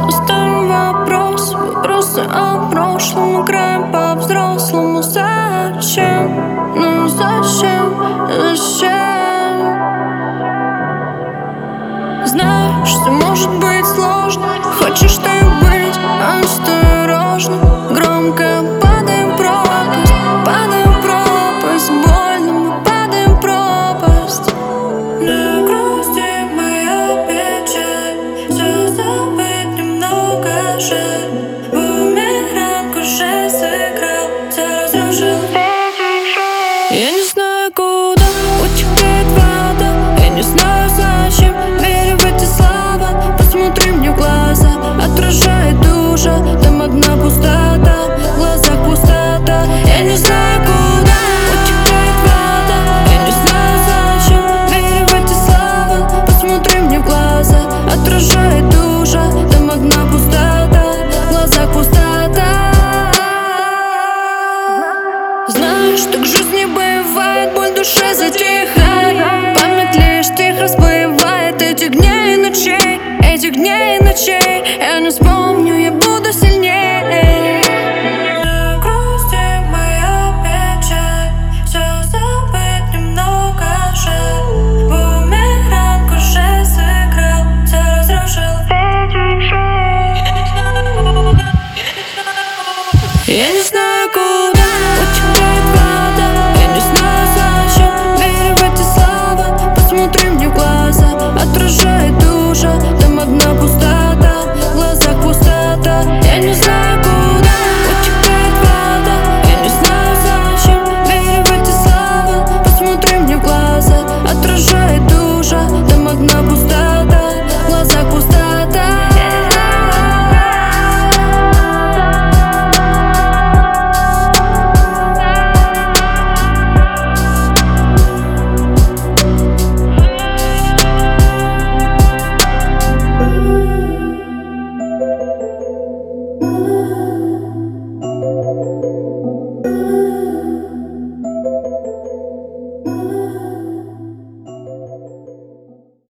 Оставим вопросы о прошлом. Играем по-взрослому. Зачем? Ну зачем? Знаешь, все может быть сложно. Хочешь ты быть осторожно. Громко падаем в пропасть, больно мы падаем в пропасть. Не грусти, моя печаль, все забыть немного жаль.